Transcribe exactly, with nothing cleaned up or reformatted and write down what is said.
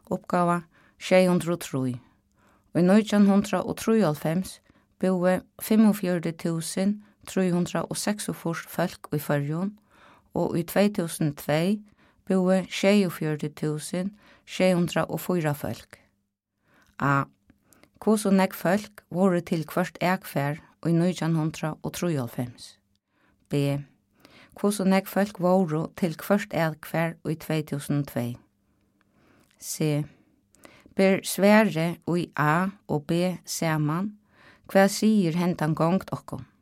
Uppgava sjey hundrað og trý. I nítjan hundrað og trýoghálvfems boe fimmogfjøruti túsund trý hundrað og seksogfýrs folk i Føroyum, og i tvey túsund og tvey boe sjeyogfjøruti túsund sjey hundrað og fýra folk. A. Hvussu nekk folk voru til hvert ekfær i nítjan hundrað og trýoghálvfems. B. Hvussu nekk folk voru til hvert ekfær i tvey túsund og tvey. C. Ber svære i A og B saman, hva sier hentan gongt okkom?